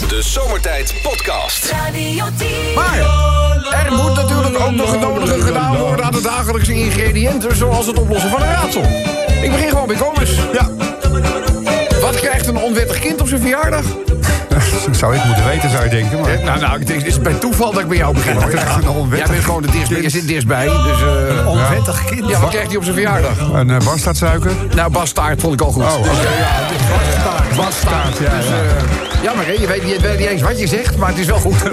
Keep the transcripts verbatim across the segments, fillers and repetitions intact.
De Zomertijd Podcast. Maar er moet natuurlijk ook nog het nodige gedaan worden aan de dagelijkse ingrediënten, zoals het oplossen van een raadsel. Ik begin gewoon bij Kobus. Ja. Wat krijgt een onwettig kind op zijn verjaardag? Dat zou ik moeten weten, zou je denken. Maar... Eh, nou, nou, het is, het is bij toeval dat ik bij jou begin. Wat krijgt een onwettig Jij bent gewoon de dichtstbij. Je zit dichtstbij. Dus, uh, Een onwettig kind? Ja, wat krijgt hij op zijn verjaardag? Een uh, bastaardsuiker? Nou, bastaard vond ik al goed. Oh, Dus, oké. uh, ja, dit is bastaard. Bastaard, ja. Dus, uh, jammer, hè? Je weet, je weet niet eens wat je zegt, maar het is wel goed. Goed.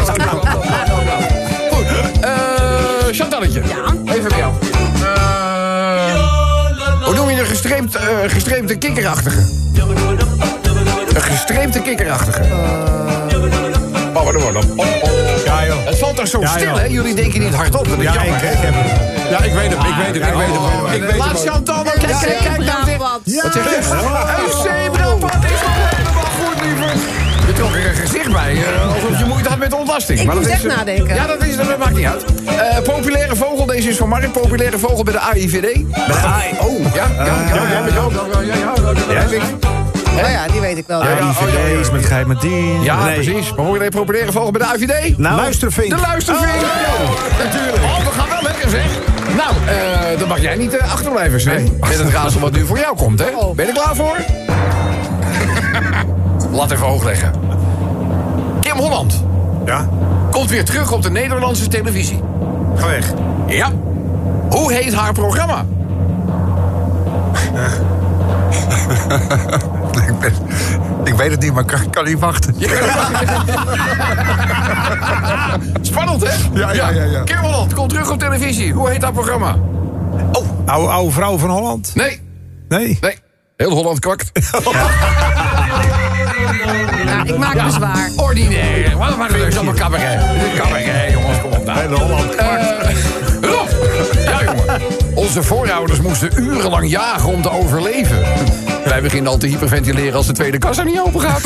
Uh, Chantalletje. Ja? Even bij jou. Uh, hoe noem je een gestreept, uh, gestreepte kikkerachtige? Een gestreepte kikkerachtige. Oh, wat wordt dan? Oh, oh. Ja, joh. Het valt toch zo Ja, stil, joh. hè? Jullie denken niet hardop. Dat is Ja, jammer, ik, hè? ik heb hem. Ja, ik weet hem, ik weet hem, ik weet hem. Ik weet hem. Laat Chantal maar. Kijk, kijk, kijk. Nou, zeg. Wat zeg je? Een zebrapad is nog helemaal goed, lieverd. Je trok er een gezicht bij, uh, alsof je moeite had met de ontlasting. Ik maar dat moest is, echt uh, nadenken. Ja, dat, is, dat maakt niet uit. Uh, populaire vogel, deze is van Mark. Populaire vogel bij de A I V D. Bij de A I... Oh, ja, ja, ja, ja, heb ik ook. Ja, ja, ja, ja, ja. Oh ja, die weet ik wel. Ja, ja, I V D's met geit met die. Ja, Nee. precies. Maar hoor je populaire vogel bij de A I V D? Nou, Luistervink. De luistervink. Oh, natuurlijk. Oh, we gaan wel lekker, zeg. Nou, uh, dan mag jij niet uh, achterblijven, Sven. Met het raadsel wat nu voor jou komt, hè? Ben je er klaar voor? Laat even hoog leggen. Kim Holland Ja, komt weer terug op de Nederlandse televisie. ga weg. Ja. Hoe heet haar programma? Ik, ben, ik weet het niet, maar ik kan, kan niet wachten. Spannend, hè? Ja, ja, ja, ja. Kim Holland komt terug op televisie. Hoe heet haar programma? Oh, oude, oude vrouw van Holland? Nee, Nee. nee. Heel Holland kwakt. Nou, ik maak bezwaar. Ordinair. Wat maar leuk, allemaal cabaret. Cabaret, jongens, kom op nou. Hele Holland kwakt. Uh, Rob. Ja, jongen. Onze voorouders moesten urenlang jagen om te overleven. Wij beginnen al te hyperventileren als de tweede kassa niet open gaat.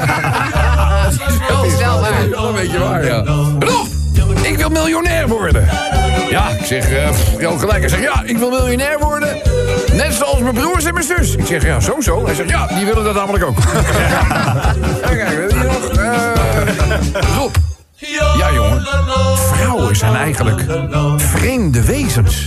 Dat is wel waar. Dat is wel een beetje waar, ja. Rob, ik wil miljonair worden. Ja, ik zeg, uh, heel gelijk. Hij zegt, ja, ik wil miljonair worden. Net zoals mijn broers en mijn zus. Ik zeg, ja, zo, zo. Hij zegt, ja, die willen dat namelijk ook. En kijk, weet je nog? Uh, Rob. Ja, jongen. Vrouwen zijn eigenlijk vreemde wezens.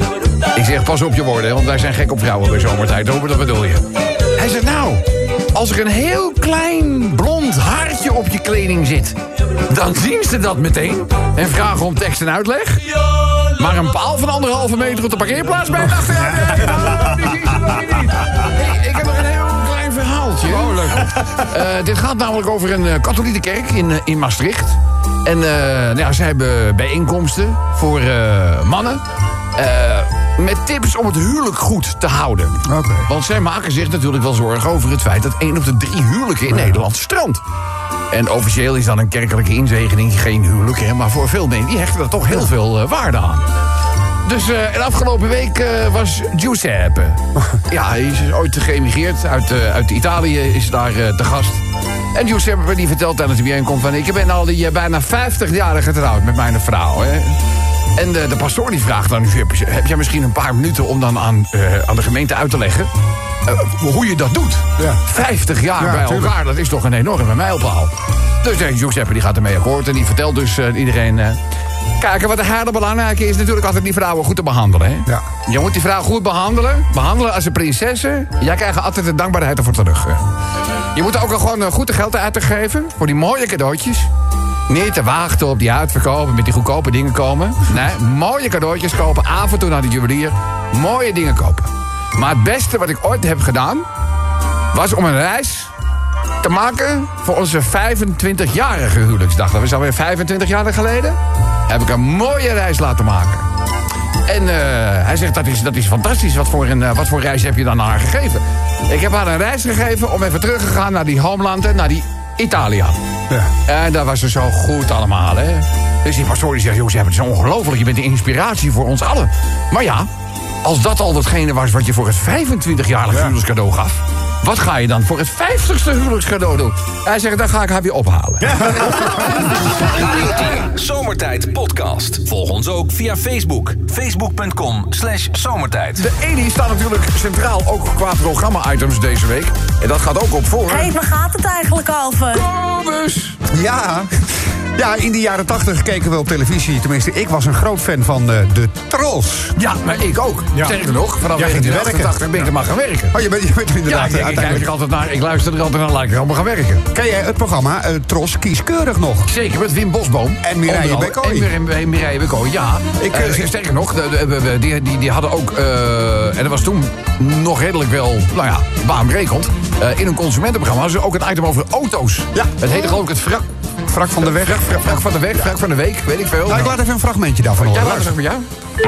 Ik zeg, pas op je woorden, want wij zijn gek op vrouwen bij zomertijd. Hoor, dat bedoel je. Hij zegt, nou, als er een heel klein blond haartje op je kleding zit, dan zien ze dat meteen en vragen om tekst en uitleg. Maar een paal van anderhalve meter op de parkeerplaats bij dacht, ja, nee, nou, die zien ze nog niet. Hey, ik heb nog een heel klein verhaaltje. Oh, leuk. Uh, dit gaat namelijk over een uh, katholieke kerk in, uh, in Maastricht. En uh, nou ja, ze hebben bijeenkomsten voor uh, mannen. Uh, met tips om het huwelijk goed te houden. Oké. Want zij maken zich natuurlijk wel zorgen over het feit dat één op de drie huwelijken in Nederland strandt. En officieel is dan een kerkelijke inzegening geen huwelijk, hè, maar voor veel mensen die hechten er toch heel veel uh, waarde aan. Dus uh, en afgelopen week uh, was Giuseppe. Ja, hij is ooit geëmigreerd uit, uh, uit Italië, is daar uh, te gast. En Giuseppe die vertelt tijdens de bijeenkomst van, ik ben al die uh, bijna vijftig jaar getrouwd met mijn vrouw, hè. En de, de pastoor die vraagt dan, heb jij misschien een paar minuten om dan aan, uh, aan de gemeente uit te leggen uh, hoe je dat doet? Ja. vijftig jaar Ja, bij tuurlijk. elkaar, dat is toch een enorme mijlpaal. Dus uh, Giuseppe die gaat ermee akkoord en die vertelt dus uh, iedereen, Uh, kijk, wat de hele belangrijke is natuurlijk altijd die vrouwen goed te behandelen. Hè? Ja. Je moet die vrouw goed behandelen. Behandelen als een prinsessen. Jij krijgt altijd de dankbaarheid ervoor terug. Hè? Je moet ook gewoon uh, goed de geld uit te geven voor die mooie cadeautjes. Niet te wachten op die uitverkopen, met die goedkope dingen komen. Nee, mooie cadeautjes kopen, af en toe naar de juwelier. Mooie dingen kopen. Maar het beste wat ik ooit heb gedaan, was om een reis te maken voor onze vijfentwintigjarige huwelijksdag. Dat is alweer vijfentwintig jaar geleden. Heb ik een mooie reis laten maken. En uh, hij zegt, dat is, dat is fantastisch. Wat voor, een, uh, wat voor reis heb je dan aan haar gegeven? Ik heb haar een reis gegeven om even terug te gaan naar die homeland, naar die Italië. Ja. En dat was er zo goed allemaal, hè. Dus die pastoor die zegt, joh, het is ongelooflijk. Je bent een inspiratie voor ons allen. Maar ja, als dat al datgene was wat je voor het vijfentwintigjarig Ja. huwelijkscadeau gaf, wat ga je dan voor het vijftigste huwelijkscadeau doen? Hij zegt, dan ga ik haar weer ophalen. Ja. Zomertijd Podcast. Volg ons ook via Facebook. Facebook.com slash zomertijd. De Edi staat natuurlijk centraal ook qua programma-items deze week. En dat gaat ook op voor. Hé, hey, waar gaat het eigenlijk over? Kobus Ja. Ja, in de jaren tachtig keken we op televisie. Tenminste, ik was een groot fan van uh, de Trolls. Ja, maar ik ook. Ja. Sterker nog, vanaf Ja, ging negentien er achtentachtig ben ik er maar gaan werken. Oh, je bent, je bent er Ja, inderdaad ik, ik, kijk uiteindelijk. er altijd naar, ik luister er altijd naar, laat ik er allemaal gaan werken. Ken jij het programma uh, Tros kieskeurig nog? Zeker, met Wim Bosboom. En Mireille Onder andere. Bekooi. En Mireille- Mireille Bekooi, ja. Ik, Ik, uh, sterker nog, de, de, de- de- die, die, die hadden ook... Uh, en dat was toen nog redelijk wel, nou ja, baanbrekend. Uh, in een consumentenprogramma hadden ze ook een item over auto's. Ja. Het heette geloof ik het wrak, Wrak van de weg. wrak, wrak, wrak van de weg, wrak van de week, weet ik veel. Nou, ik laat even een fragmentje daarvan Ja, horen. laat eens even jou.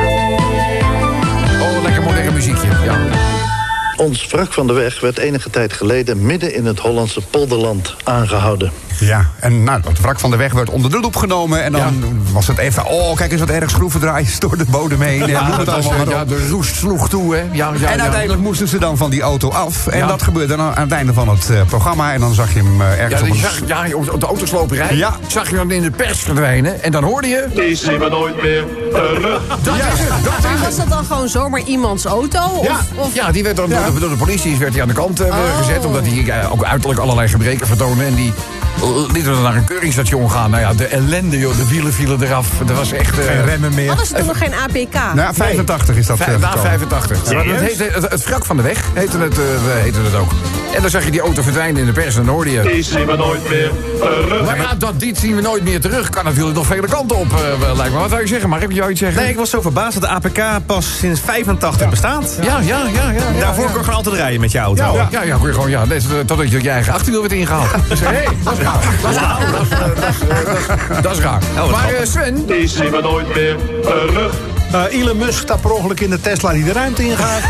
Oh, lekker modern muziekje, ja. Ons wrak van de weg werd enige tijd geleden midden in het Hollandse polderland aangehouden. Ja, en nou, dat wrak van de weg werd onder de loep genomen. En dan was het even, oh, kijk eens wat erg schroevendraaiers door de bodem heen. En Ja, noem het dat was, allemaal maar ja, op. de roest sloeg toe, hè. Ja, ja, En ja. uiteindelijk moesten ze dan van die auto af. En Ja. dat gebeurde dan aan het einde van het uh, programma. En dan zag je hem uh, ergens Ja, op je een... zag, ja, op de autosloperij Ja. zag je dan in de pers verdwijnen. En dan hoorde je... Die zien we nooit meer terug. Dat is het, dat is Maar het. was dat dan gewoon zomaar iemands auto? Of, Ja, of... ja, die werd dan door, de, door de politie werd hij aan de kant uh, Oh. gezet. Omdat hij uh, ook uiterlijk allerlei gebreken vertoonde. En die uh, lieten we naar een keuringsstation gaan. Nou ja, de ellende, joh. De wielen vielen eraf. Dat was echt... uh, Geen remmen meer. Hadden ze toen nog geen A P K? Nou, vijfentachtig is dat uh, Vijf, na gekomen. vijfentachtig. Maar dat heette, het, het wrak van de weg heette het, uh, heette het ook. En dan zag je die auto verdwijnen in de pers en dan hoorde je... Die zien we nooit meer terug. Maar ja, dat dit zien we nooit meer terug. Kan natuurlijk nog vele kanten op, uh, lijkt me. Wat zou je zeggen? Maar heb je jou iets zeggen? Nee, ik was zo verbaasd dat de A P K pas sinds vijfentachtig bestaat. Ja, ja, ja. ja, ja Daarvoor ja. kon je gewoon altijd rijden met je auto. Ja, ja, ja, kon je gewoon, ja. Deze, totdat je je eigen achterwiel werd ingehaald. Dus, hé, hey, dat is raar. Dat is raar. Dat is, uh, dat is, uh, dat is, dat is raar. Maar uh, Sven... Die zien we nooit meer terug. Uh, Elon Musk staat per ongeluk in de Tesla die de ruimte ingaat.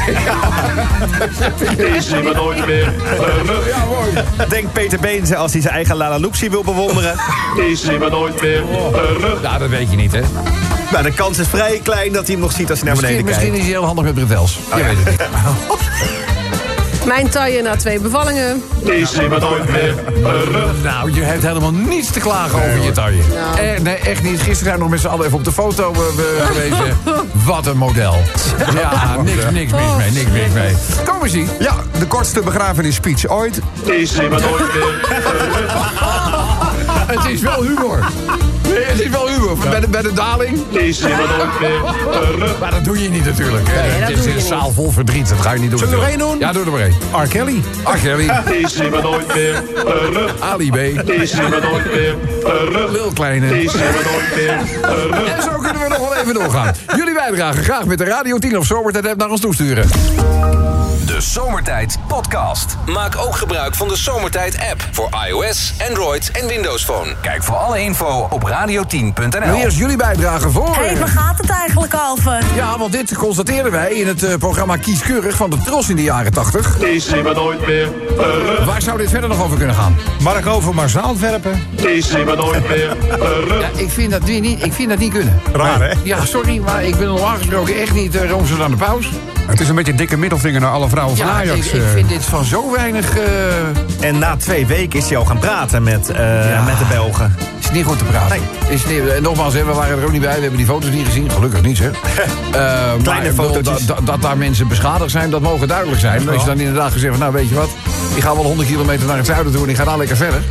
Die zien we nooit meer terug. Ja, mooi. Denk Peter Beense als hij zijn eigen Lala Loopsie wil bewonderen. Die zien we nooit meer terug. Ja, dat weet je niet, hè. Nou, de kans is vrij klein dat hij hem nog ziet als hij naar Misschien, beneden misschien kijkt. is hij heel handig met bretels. Je weet het niet. Mijn taille na twee bevallingen. Die zien we nooit meer terug. Nou, je hebt helemaal niets te klagen over je taille. Eh, nee, echt niet. Gisteren zijn we nog met z'n allen even op de foto uh, geweest. Wat een model. Ja, niks, niks mis mee, niks mis mee. Kom eens zien. Ja, de kortste begrafenisspeech ooit. Die zien we nooit meer terug. Het is wel humor. Nee, het is wel humor. Bij de, bij de daling. Die zien we nooit meer terug. Maar dat doe je niet natuurlijk. Hè. Nee, dat het doe is je een niet. zaal vol verdriet. Dat ga je niet doen. Zullen we er natuurlijk. één doen? Ja, doe er maar één. R. Kelly. Ach, Kelly. Die zien we nooit meer terug. Ali B. Die zien we nooit meer terug. Lil Kleine. Die zien we nooit meer terug. En zo kunnen we nog wel even doorgaan. Jullie bijdragen graag met de Radio tien of Zomertijd app naar ons toesturen. De Zomertijd Podcast. Maak ook gebruik van de Zomertijd app voor iOS, Android en Windows Phone. Kijk voor alle info op radio tien punt n l. Nu eerst jullie bijdragen voor... Hé, waar gaat het eigenlijk over? Ja, want dit constateerden wij in het uh, programma Kieskeurig van de Tros in de jaren tachtig. Die zien we nooit meer terug. Waar zou dit verder nog over kunnen gaan? Mark Overmars naar Antwerpen. Die zien we nooit meer terug. Ja, ik vind dat niet, ik vind dat niet kunnen. Raar, hè? Ja, sorry, maar ik ben normaal gesproken echt niet uh, Roomser aan de paus. Het is een beetje een dikke middelvinger naar alle vrouwen van Ja, ik, Ajax. ik eh. vind dit van zo weinig... uh, En na twee weken is hij al gaan praten met, uh, Ja. met de Belgen. is niet goed te praten. Is niet, en nogmaals, hè, we waren er ook niet bij. We hebben die foto's niet gezien. Gelukkig niet, hè. Uh, Kleine maar, ik bedoel, fotootjes. Dat, dat, dat daar mensen beschadigd zijn, dat mogen duidelijk zijn. Als je dan inderdaad gezegd van, nou weet je wat... ik ga wel honderd kilometer naar het zuiden toe en ik ga daar lekker verder.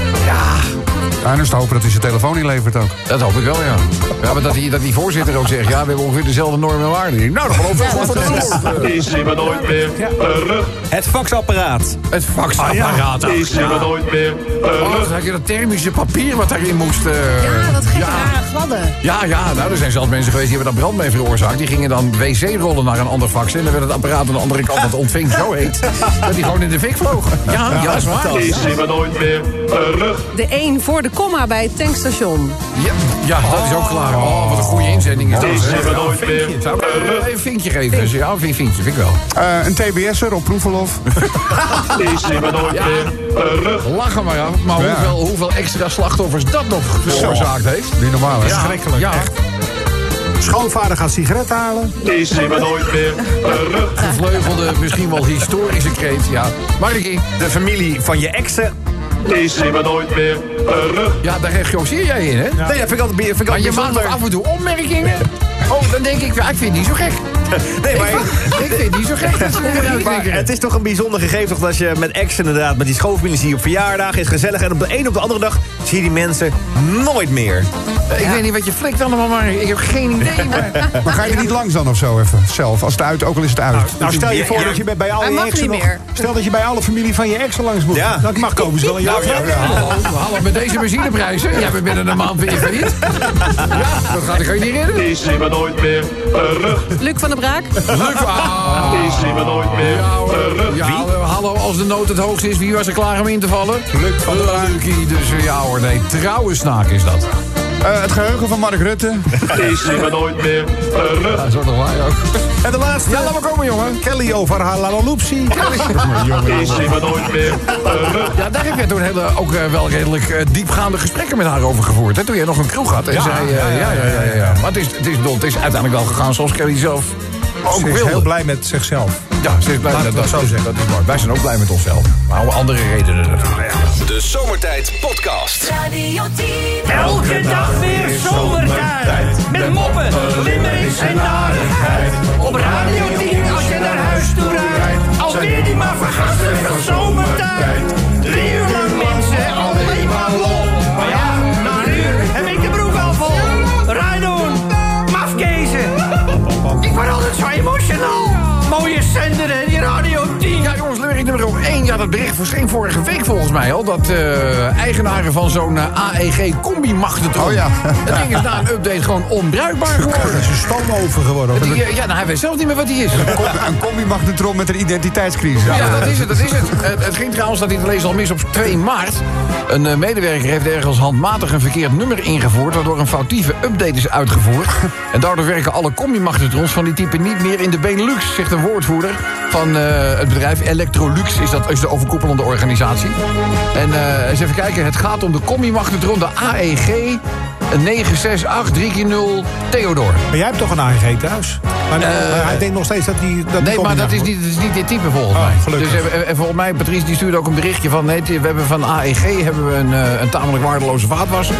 Ja, en dan is te hopen dat hij zijn telefoon inlevert ook. Dat hoop ik wel, ja. Ja, maar dat die, dat die voorzitter ook zegt... ja, we hebben ongeveer dezelfde normen en waarden. Nou, dan geloof ik wel voor de Die zien we nooit meer terug. Het faxapparaat. Het faxapparaat. Die zien we nooit meer Oh, terug. dan had je dat thermische papier wat daarin moest... uh, Ja, dat gekke ja. rare gladde. Ja, ja, nou, er zijn zelfs mensen geweest die hebben daar brand mee veroorzaakt. Die gingen dan wc-rollen naar een ander fax. En dan werd het apparaat aan de andere kant, dat ontving zo heet... dat die gewoon in de fik vloog. Ja, ja, dat is waar. Die zien we nooit meer terug. De één voor de komma bij het tankstation. Ja, ja, dat is ook klaar. Oh, wat een goede inzending is dat. Die hè. zien we nooit meer Zou ik terug. even een vinkje geven? Ja, een vinkje, vind ik wel. Eh, een T B S'er op proefverlof. Die zien we nooit Ja. meer terug. Lachen maar af. Maar Ja. hoeveel, hoeveel extra slachtoffers dat nog veroorzaakt heeft. Niet normaal, hè? Ja, Schrikkelijk, ja. echt. Schoonvader gaat sigaretten halen. Die zien we nooit meer terug. Gevleugelde, misschien wel historische kreet. Ja. Markie, De familie van je exen. Die zien we nooit meer terug. ja, daar regisseer jij in, hè? Nee, dat vind ik altijd, vind ik Maar altijd je maakt bijzonder. toch af en toe opmerkingen? Oh, dan denk ik, ja, ik vind het niet zo gek. Nee, maar... Ik vind het niet zo gek dat ze eruit Maar knikkeren. het is toch een bijzonder gegeven toch, als je met ex inderdaad, met die schoonfamilie zie je op verjaardag, is gezellig. En op de een op de andere dag zie je die mensen nooit meer. Ik weet niet wat je flikt allemaal, maar ik heb geen idee. Maar... Maar ga je er niet langs dan of zo even, zelf? Als het uit, ook al is het uit. Nou, stel je voor Ja. dat je bij, bij alle Hij mag exen niet nog... meer. Stel dat je bij alle familie van je exen langs moet. Ja. Dat mag komen ze wel een jaar Nou, ja, hallo, hallo, met deze benzineprijzen. Jij bent binnen een maand weer failliet. Ja, dat gaat ik je niet redden. Die zien we nooit meer terug. Luc van der Braak. Leuk. Ah. Die zien we nooit meer Ja, hoor. terug. Ja, hallo, als de nood het hoogst is, wie was er klaar om in te vallen? Luc van der Braak. Lucie, dus eh, ja hoor, nee, trouwe snaak is dat. Uh, het geheugen van Mark Rutte. Die zien we nooit meer terug. Dat is toch waar ook. En de laatste, Ja, laat maar komen, jongen. Kelly over haar lalaloopsie. Die zien we nooit meer terug. Ja, daar heb jij toen hele, ook uh, wel redelijk uh, diepgaande gesprekken met haar over gevoerd. Hè? Toen jij nog een kroeg had. En Ja, zei, uh, ja, ja, ja, ja, ja. Maar het is, het, is, het is uiteindelijk wel gegaan zoals Kelly zelf ook Ze is wilde. heel blij met zichzelf. Ja, ze is blij Laten met we dat. het zo is- zeggen. Dat is mooi. Wij zijn ook blij met onszelf. Maar om andere redenen natuurlijk. De Zomertijd Podcast. Radio tien. Elke dag weer zomertijd. Met moppen, limmerings en narigheid. Op Radio tien als je naar huis toe rijdt. Alweer die maar vergasten van zomertijd. Drie uur lang mensen, alleen maar lol. Maar ja, na een uur heb ik de broek al vol. Rijdoen, mafkezen. Ik word altijd zo emotional. Mooie zender hè, die Radio tien. Ja, jongens, limerick nummer één. Ja, dat bericht verscheen vorige week volgens mij al. Dat uh, eigenaren van zo'n uh, A E G-combi-magnetron... Oh ja. Het ding is na een update gewoon onbruikbaar geworden. Het is een stoomoven geworden. Die, uh, ja, nou, hij weet zelf niet meer wat hij is. Een combi-magnetron met een identiteitscrisis. Ja, dat is het, dat is het. Het, het ging trouwens, dat hij te lezen al mis, op twee maart. Een uh, medewerker heeft ergens handmatig een verkeerd nummer ingevoerd... waardoor een foutieve update is uitgevoerd. En daardoor werken alle combi-magnetrons van die type niet meer in de Benelux... zegt een woordvoerder van uh, het bedrijf Electrolux, is, dat, is de overkoepelende organisatie. En uh, eens even kijken, het gaat om de combi-magnetron, de A E G negen zes acht drie nul Theodor. Maar jij hebt toch een A E G thuis? Maar Uh, hij denkt nog steeds dat hij... Dat Nee, die maar dat is, combi- niet, dat is niet dit type volgens Oh, mij. gelukkig. Dus, en, en volgens mij, Patrice die stuurde ook een berichtje van... nee, we hebben van A E G hebben we een, uh, een tamelijk waardeloze vaatwasser.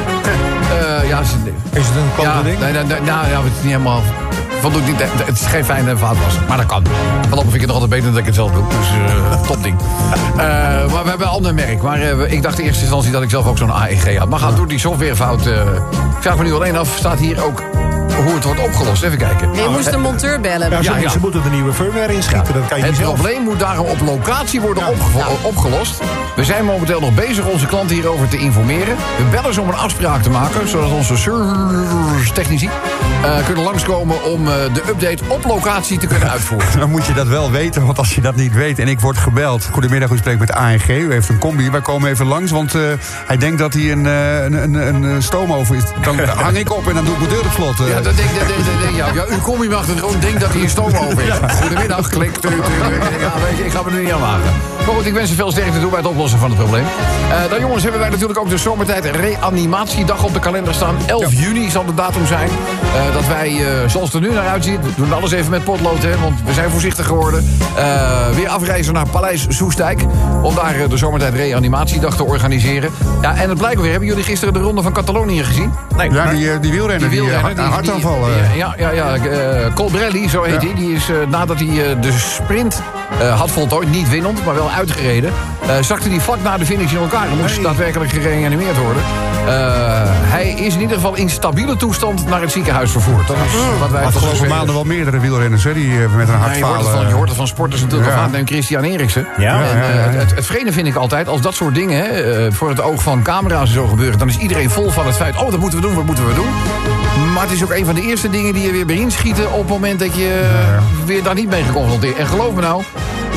Uh, ja, is, Is het een klote ja, ding? nee, nee, nee, nou, ja, het is niet helemaal... Voldoet niet, het is geen fijne vaatwasser, maar dat kan. Voorlopig vind ik het nog altijd beter dan dat ik het zelf doe. Dus uh, topding. Uh, maar we hebben een ander merk. Maar uh, ik dacht in eerste instantie dat ik zelf ook zo'n A E G had. Maar gaat door die softwarefout... Uh, ik vraag me nu alleen af, staat hier ook hoe het wordt opgelost? Even kijken. Je moest de monteur bellen. Ja, ze, Ja, ja. ze moeten de nieuwe firmware inschieten. Dat kan je Het niet zelf. probleem moet daarom op locatie worden opgevo- opgelost. We zijn momenteel nog bezig onze klanten hierover te informeren. We bellen ze om een afspraak te maken, zodat onze servicetechnici uh, kunnen langskomen om uh, de update op locatie te kunnen uitvoeren. Dan moet je dat wel weten, want als je dat niet weet en ik word gebeld... Goedemiddag, u spreekt met A E G, u heeft een combi, wij komen even langs... want uh, hij denkt dat hij een, uh, een, een, een stoomoven is. Dan hang ik op en dan doe ik mijn deur op slot. Uh. Ja, dat denk, dat, dat, dat, ja, ja, u kom hier achter gewoon denkt dat hij een stoomoven is. Goedemiddag, klik, tu, tu, tu. Ja, weet je, ik ga me er niet aan wagen. Maar goed, ik wens je veel sterkte toe bij het oplossen van het probleem. Uh, dan jongens, hebben wij natuurlijk ook de zomertijd reanimatiedag op de kalender staan. elf juni zal de datum zijn. Uh, dat wij, uh, zoals het er nu naar uitziet, we doen alles even met potlood, hè, want we zijn voorzichtig geworden. Uh, weer afreizen naar Paleis Soestdijk. Om daar uh, de zomertijd reanimatiedag te organiseren. Ja, en het blijkt weer, hebben jullie gisteren de ronde van Catalonië gezien? Nee, ja, die, die wielrenner, die, die, wielrenner, die, die hartaanval. die- Ja, ja, ja. Uh, Colbrelli, zo heet hij. Ja. Die is uh, nadat hij uh, de sprint uh, had voltooid, niet winnend, maar wel uitgereden... Uh, zakte hij vlak na de finish in elkaar en moest Nee. daadwerkelijk gereanimeerd worden. Uh, hij is in ieder geval in stabiele toestand naar het ziekenhuis vervoerd. Dat is wat wij tot Afgelopen zover- maanden wel meerdere wielrenners hè, die uh, met een Ja, je, hoort het hartfalen... van, je hoort het van sporters natuurlijk Ja. al vaak. Neem Christian Eriksen. Ja. En, Ja, ja, ja, uh, ja. Het, het vreemde vind ik altijd, als dat soort dingen hè, uh, voor het oog van camera's en zo gebeuren... dan is iedereen vol van het feit, oh, dat moeten we doen, wat moeten we doen. Maar het is ook een van de eerste dingen die je weer erin schieten... op het moment dat je uh, weer daar niet mee geconfronteerd. En geloof me nou,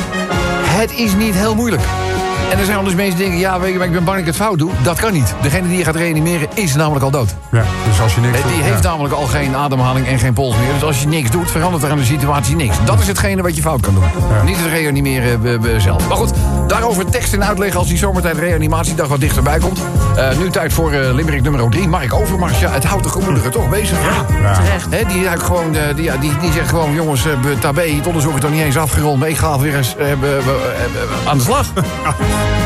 het is niet heel moeilijk. En er zijn wel eens mensen die denken, ja, weet je, maar ik ben bang dat ik het fout doe. Dat kan niet. Degene die je gaat reanimeren is namelijk al dood. Ja, dus als je niks Eh, Die doet, heeft ja. namelijk al geen ademhaling en geen pols meer. Dus als je niks doet, verandert er aan de situatie niks. Dat is hetgene wat je fout kan doen. Niet het reanimeren eh, b- b- zelf. Maar goed, daarover tekst en uitleg als die zomertijd reanimatiedag wat dichterbij komt. Uh, nu tijd voor uh, limerick nummer drie. Mark Overmars, ja, het houdt de gemoederen toch bezig. Ja, Terecht. He, die, eigenlijk gewoon, uh, die, ja, die, die zegt gewoon, jongens, uh, tabé, het onderzoek is nog niet eens afgerond. Maar ik ga weer eens uh, be- be- be- be- aan de slag.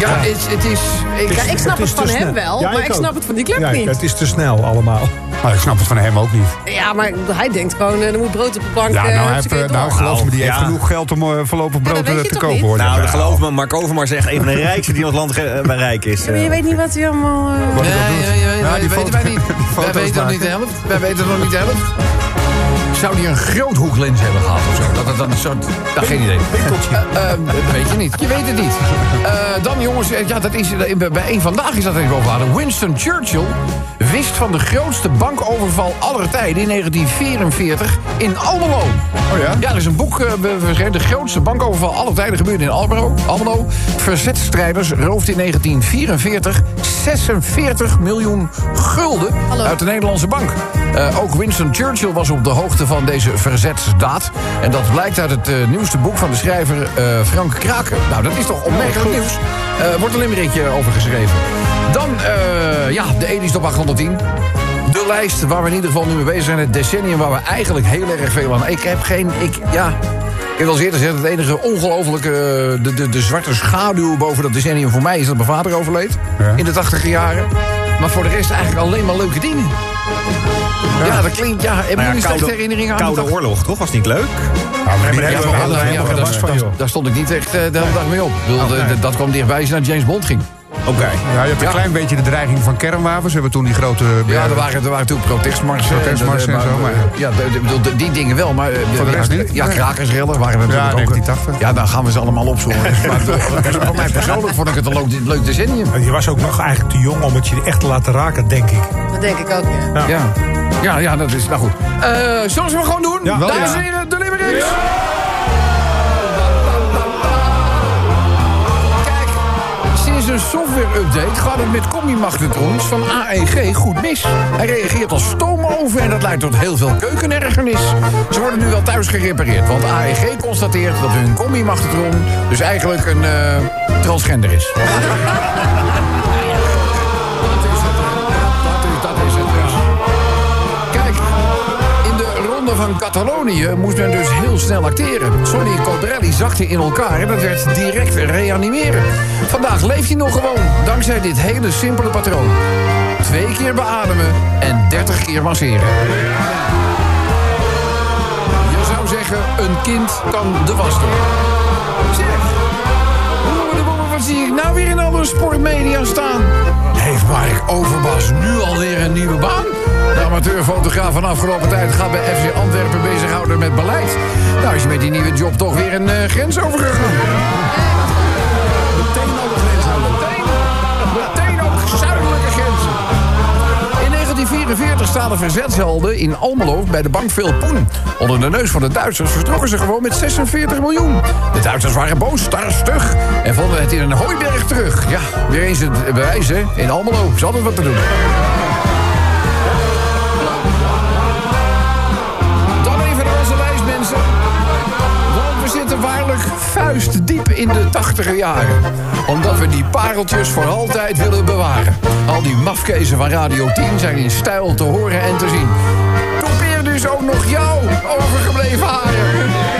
Ja, het, het is... Ik, Ja, ik snap het, is van te hem snel. wel, Ja, maar ik ik ook. snap het van die club Ja, niet. het is te snel allemaal. Maar ik snap het van hem ook niet. Ja, maar hij denkt gewoon, eh, er moet brood op de plank. Ja, eh, nou, hij heeft, hartstikke eh, nou door. geloof me, die heeft Ja. genoeg geld om uh, voorlopig brood dat weet uh, je te toch kopen. niet? Hoor. Nou, Ja. geloof me, Mark Overmars is echt een van de rijkste die ons land ge- eh, rijk is. Ja, maar je weet niet wat hij allemaal... eh, Nee, ja, ja, ja, Ja, die weten foto- wij niet. die Wij foto's weten nog maken. niet de helft. Wij weten nog niet de helft. Zou die een groothoeklens hebben gehad of zo? Dat het dan een soort... Nou, geen idee. Uh, uh, weet je niet. Je weet het niet. Uh, dan jongens, ja, dat is, uh, bij één Vandaag is dat even overladen. Winston Churchill wist van de grootste bankoverval aller tijden in negentien vierenveertig in Almelo. Oh ja? Ja, er is een boek uh, verschenen. De grootste bankoverval aller tijden gebeurde in Almelo. Almelo. Verzetstrijders roofden in negentien vierenveertig zesenveertig miljoen gulden Hallo. uit de Nederlandse bank. Uh, ook Winston Churchill was op de hoogte van deze verzetsdaad. En dat blijkt uit het uh, nieuwste boek van de schrijver uh, Frank Kraker. Nou, dat is toch opmerkelijk nieuws. Uh, wordt een limerickje over geschreven. Dan, uh, ja, de Edis op achthonderdtien. De lijst waar we in ieder geval nu mee bezig zijn. Het decennium waar we eigenlijk heel erg veel aan... Ik heb geen... Ik, ja... Ik heb al eens eerder gezegd, het enige ongelofelijke... De, de, de zwarte schaduw boven dat decennium voor mij is dat mijn vader overleed. Ja. In de tachtiger jaren. Maar voor de rest eigenlijk alleen maar leuke dingen. Ja, ja dat klinkt... Ja, hebben Nou ja, jullie slechte Koude, herinneringen aan de Koude tachtig? Oorlog, toch? Was niet leuk? Nou, maar die Ja, hebben maar- we ja, helemaal maar geen daar- last van, daar- joh. Daar stond ik niet echt eh, de hele dag mee op. Ik bedoel, de- de- Dat kwam dichtbij als je naar James Bond ging. Oké. Ja, je hebt een Ja. klein beetje de dreiging van kernwapens. We hebben toen die grote... Ja, er waren, er waren toen protestmarsen. Protestmarsen en zo, maar- Ja, de- de- bedoel, de- die dingen wel, maar... eh, Voor de rest ja, niet? Ja, Nee. krakersrellen waren we natuurlijk ook. negentien tachtig. Ja, daar gaan we ze allemaal opzoeken. Maar eh, voor mij persoonlijk vond ik het een leuk, leuk decennium. Je was ook nog eigenlijk te jong om het je echt te laten raken, denk ik. Dat denk ik ook, ja. Ja, ja, ja dat is... Nou goed. Uh, zullen we het gewoon doen? Ja. Dames Ja. en heren, de Limericks! Sinds een software-update gaat het met combi-magnetrons van A E G goed mis. Hij reageert als stoomoven en dat leidt tot heel veel keukenergernis. Ze worden nu wel thuis gerepareerd, want A E G constateert dat hun combi-magnetron dus eigenlijk een uh, transgender is. Dat is het. Dat is, dat is het. Ja. Kijk, in de ronde van Catalonië moest men dus heel snel acteren. Sonny Colbrelli zakte in elkaar en dat werd direct reanimeren. Vandaag leeft hij nog gewoon, dankzij dit hele simpele patroon. Twee keer beademen en dertig keer masseren. Je zou zeggen, een kind kan de was doen. Zeg, wat zie ik nou weer in alle sportmedia staan? Heeft Mark Overmars nu alweer een nieuwe baan? De amateurfotograaf van afgelopen tijd gaat bij F C Antwerpen bezighouden met beleid. Nou is je met die nieuwe job toch weer een uh, grens overgegaan. Meteen al de grens houden. Meteen, meteen ook zuidelijke grenzen. In negentien vierenveertig staan de verzetshelden in Almelo bij de bank Philpoen. Onder de neus van de Duitsers vertrokken ze gewoon met zesenveertig miljoen. De Duitsers waren boos, stug en vonden het in een hooiberg terug. Ja, weer eens het bewijs, hè. In Almelo is altijd wat te doen. Dan even naar onze lijst, mensen. Want we zitten waarlijk vuistdiep in de tachtiger jaren. Omdat we die pareltjes voor altijd willen bewaren. Al die mafkezen van Radio tien zijn in stijl te horen en te zien. Probeer dus ook nog jouw overgebleven haren.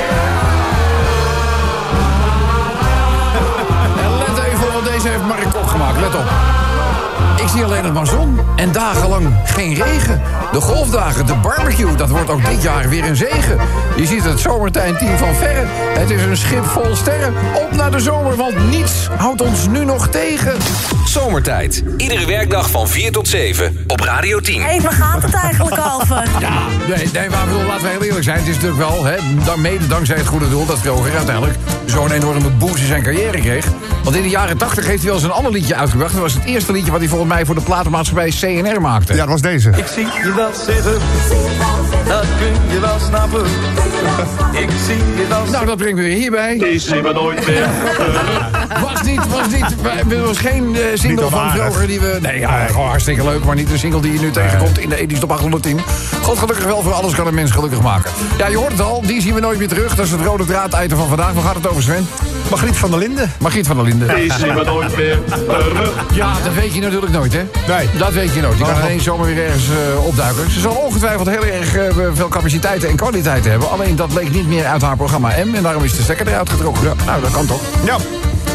En let even op, want deze heeft Mark opgemaakt. Let op. Ik zie alleen nog maar zon en dagenlang geen regen. De golfdagen, de barbecue, dat wordt ook dit jaar weer een zegen. Je ziet het zomertijdteam van verre. Het is een schip vol sterren. Op naar de zomer, want niets houdt ons nu nog tegen. Zomertijd. Iedere werkdag van vier tot zeven op Radio tien. Hé, waar gaat het eigenlijk over? Ja, nee, nee maar bedoel, laten we heel eerlijk zijn. Het is natuurlijk wel, hè, dan mede dankzij het goede doel... dat Roger uiteindelijk zo'n enorme boost in zijn carrière kreeg. Want in de jaren tachtig heeft hij wel eens een ander liedje uitgebracht. Dat was het eerste liedje wat hij volgens mij voor de platenmaatschappij C N R maakte. Ja, dat was deze. Ik zie je wel zitten, dat kun je wel snappen. Ik zie je wel Nou, dat brengt me weer hierbij. Die zien we nooit meer terug. Was niet, was niet. Er was geen uh, single van onaardig. vroeger die we... Nee, ja, gewoon hartstikke leuk, maar niet een single die je nu tegenkomt in de Edis Top achthonderdtien. God gelukkig wel, voor alles kan een mens gelukkig maken. Ja, je hoort het al, die zien we nooit meer terug. Dat is het rode draad-item van vandaag. Waar gaat het over, Sven? Margriet van der Linden. Margriet van der Linden. Die zien we nooit meer terug. Ja, dat weet je natuurlijk nooit, hè? Nee. Dat weet je nooit. Je kan Oh. ineens zomaar weer ergens uh, opduiken. Ze zal ongetwijfeld heel erg uh, veel capaciteiten en kwaliteiten hebben. Alleen dat bleek niet meer uit haar programma M. En daarom is de stekker eruit getrokken. Ja, nou, dat kan toch? Ja.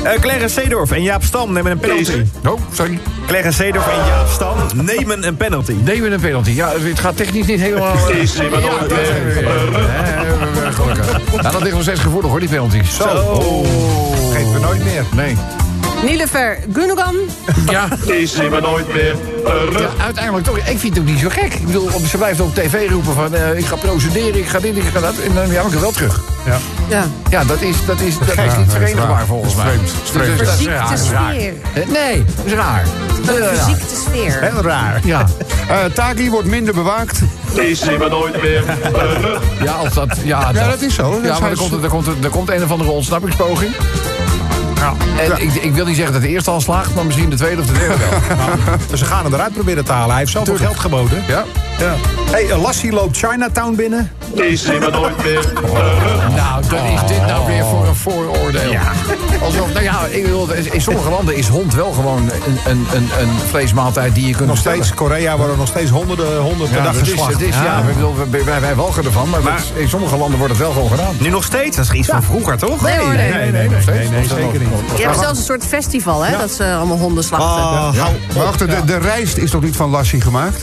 Uh, Clarence Seedorf en Jaap Stam nemen een penalty. Oh, sorry. Clarence Seedorf en Jaap Stam nemen een penalty. Nemen een penalty. Ja, het gaat technisch niet helemaal... Is iemand nooit meer Gelukkig. Nou, dat ligt nog steeds gevoelig hoor, die penalties. Zo. Geven we nooit meer. Nee. Nilefer Gundogan. Ja. Is iemand nooit meer Ja, uiteindelijk toch. Ik vind het ook niet zo gek. Ik bedoel, ze blijft op tv roepen van... Uh, ik ga procederen, ik ga dit, ik ga dat. En dan ja, ik wel terug. Ja. Ja. Ja, dat is, dat is, dat is niet verenigbaar volgens mij. Een verziekte sfeer. Nee, dat is raar. Een verziekte sfeer. Heel raar. Ja. Uh, Taki wordt minder bewaakt. Is iemand nooit meer terug. Ja, als dat... Ja, Ja, dat is zo. Dat Ja, is- maar er komt, er, komt, er komt een of andere ontsnappingspoging. Ja. En Ja. ik, ik wil niet zeggen dat de eerste al slaagt, maar misschien de tweede of de derde wel. Dus ze gaan hem eruit proberen te halen. Hij heeft zoveel geld geboden. Ja? Ja. Hey, uh, Lassie loopt Chinatown binnen. Is iemand nooit meer terug. Nou, dat is dit nou weer voor een vooroordeel. Ja. Alsof, nou ja, ik bedoel, in sommige landen is hond wel gewoon een, een, een, een vleesmaaltijd die je kunt Nog bestellen. steeds, Korea worden nog steeds honderden, honderden per Ja, dag dat is, geslacht. het is, ja, we bedoel, wij, wij, wij walgen ervan, maar, Maar- dat is- in sommige landen wordt het wel gewoon gedaan. Nu nog steeds? Dat is iets van vroeger, toch? Nee hoor, nee. Nee, nee, nee, nee, nee, zeker niet. Je hebt zelfs een soort festival, hè? Dat ze allemaal honden slachten. Oh, Ja. hou Maar wacht, de, de rijst is toch niet van Lassie gemaakt?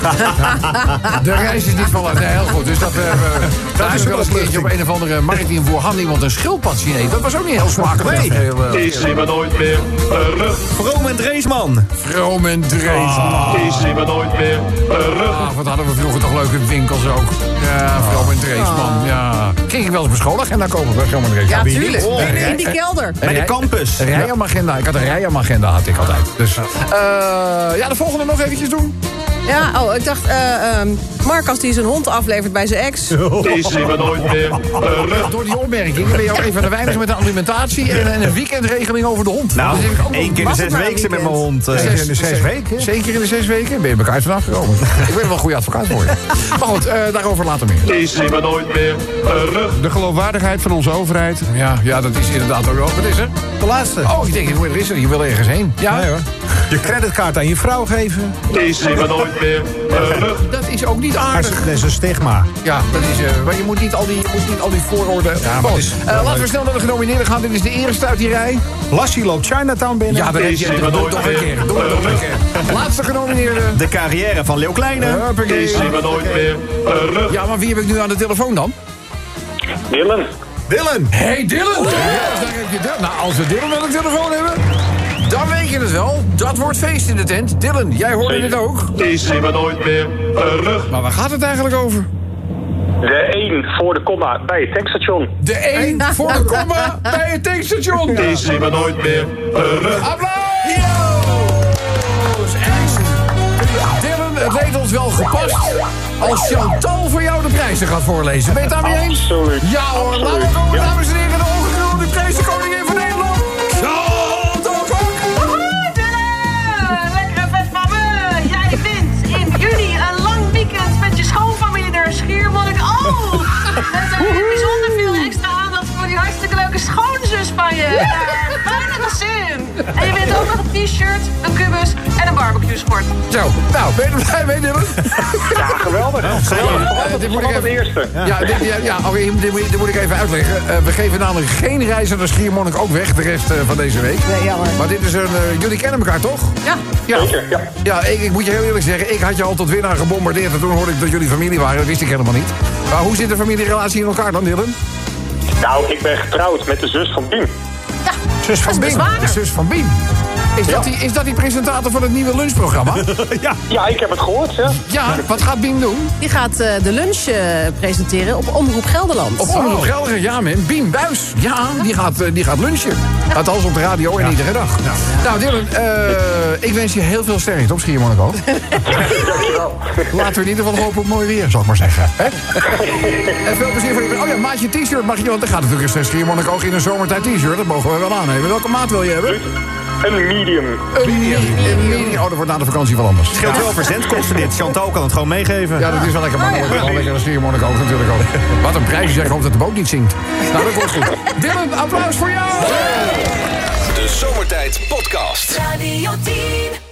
De reis is niet van... Nee, heel goed. Dus dat... Uh, daar is wel eens een keertje op een of andere markt in Wuhan iemand een schildpad zien eten. Dat was ook niet heel smakelijk. Nee. Heel, uh, Is iemand nooit meer terug. Vroom en Dreesman. Vroom en Drees. Is iemand nooit meer terug. Ah, wat hadden we vroeger toch leuke winkels ook. Ja, Vroom en Drees, man. Ja. Ging ik wel eens mijn schoolagenda kopen bij Vroom en Drees. Ja, tuurlijk. Oh, In, rij- in die kelder. Bij de campus. Een rijamagenda. Ik had een rijamagenda, had ik altijd. Dus, uh, ja, de volgende nog eventjes doen. Ja, oh, ik dacht, eh um, Mark als hij zijn hond aflevert bij zijn ex. Is iemand nooit meer terug. Door die opmerking ben je ook een van de weinigen met een alimentatie en, en een weekendregeling over de hond. Nou, Dat is ook nog- één keer in de was het zes maar een weken met mijn weekend. hond. eh. Zes- in de zes zes- weken? Zeker in de zes weken ben je elkaar vanaf gekomen. Ik ben wel een goede advocaat voor je. Maar goed, uh, daarover later meer. Is iemand nooit meer terug. De geloofwaardigheid van onze overheid. Ja, ja, dat is inderdaad ook wel. Wat is er? De laatste. Oh, ik denk, er is er. Je wil ergens heen. Ja, Nee hoor. Je creditkaart aan je vrouw geven. Is iemand nooit meer terug. dat is ook niet Dat aardig. is, dat is een stigma. Ja, dat is, uh, maar je moet niet al die, je moet niet al die vooroordelen... maar Goed, het is uh, wel laten we leuk. snel naar de genomineerden gaan. Dit is de eerste uit die rij. Lassie loopt Chinatown binnen. Ja, dan heb je... Is Doe iemand het nooit nog een meer keer. Doe het nog een keer. Laatste genomineerde. De carrière van Leeuw Kleine. Huppakee. Is iemand nooit meer terug. Ja, maar wie heb ik nu aan de telefoon dan? Dylan. Dylan. Hey Dylan! Ja, daar heb je Dylan. Nou, als we Dylan aan de telefoon hebben, dan weet je het wel. Dat wordt feest in de tent. Dylan, jij hoorde dit ook. Is iemand nooit meer terug. Maar waar gaat het eigenlijk over? De één voor de komma bij het tankstation. De één voor de komma bij het tankstation. Is iemand nooit meer terug. Applaus! En Dylan, het leek ons wel gepast als Chantal voor jou de prijzen gaat voorlezen. Ben je het daarmee eens? Absoluut. Ja hoor, laten we Absoluut. komen, Ja. dames en heren, de ongekroonde prijzenkoningin van Nederland. Chantal Kok! Lekkere vet van me. Jij wint in juni een lang weekend met je schoonfamilie naar Schiermonnik. Oh, met uh, bijzonder veel extra aandacht voor die hartstikke leuke schoonzus van je. Daar bijna de zin. En je wint ook nog een t-shirt, een kubus en een barbecue sport. Zo, nou, ben je er blij mee, Dylan? Ja, geweldig. Geweldig. Eh, Vooral dit moet ik vooral het even- eerste. Ja, dit, ja, ja oké, dit, moet- dit moet ik even uitleggen. Uh, we geven namelijk geen reizen naar Schiermonnik ook weg de rest uh, van deze week. Nee, jammer. Maar dit is een... Uh, jullie kennen elkaar toch? Ja. Ja. Zeker, ja. Ja, ik, ik moet je heel eerlijk zeggen, ik had je al tot winnaar gebombardeerd en toen hoorde ik dat jullie familie waren. Dat wist ik helemaal niet. Maar hoe zit de familierelatie in elkaar dan, Dylan? Nou, ik ben getrouwd met de zus van Pien. Zus van Dat is Bien. bezwaarder. De zus van Bien. Is, dat die, is dat die presentator van het nieuwe lunchprogramma? Ja, ik heb het gehoord, ja. Ja, wat gaat Bien doen? Die gaat eh, de lunch eh, presenteren op Omroep Gelderland. Op Omroep Gelderland, ja man. Bien Buis. Ja, die gaat, eh, die gaat lunchen. Althans op de radio en iedere dag. Nou Dylan, eh, ik wens je heel veel sterkte op Schiermonnik ook. Laten we in ieder geval hopen op mooi weer, zal ik maar zeggen. Hè? En veel plezier voor je... Oh ja, maatje t-shirt mag je... Want er gaat natuurlijk een Schiermonnik ook in een zomertijd t-shirt. Dat mogen we wel aannemen. Welke maat wil je hebben? Een medium. Een medium. Een medium. Oh, dat wordt na de vakantie wel anders. Het scheelt wel verzendkosten dit. Chantal kan het gewoon meegeven. Ja, dat is wel lekker, maar dan wordt het wel lekker een Schiermonnik ook natuurlijk ook. Wat een prijs, zeg, ik hoop dat de boot niet zinkt. Nou, dat wordt goed. Dylan, applaus voor jou! De Zomertijd Podcast. Radio tien.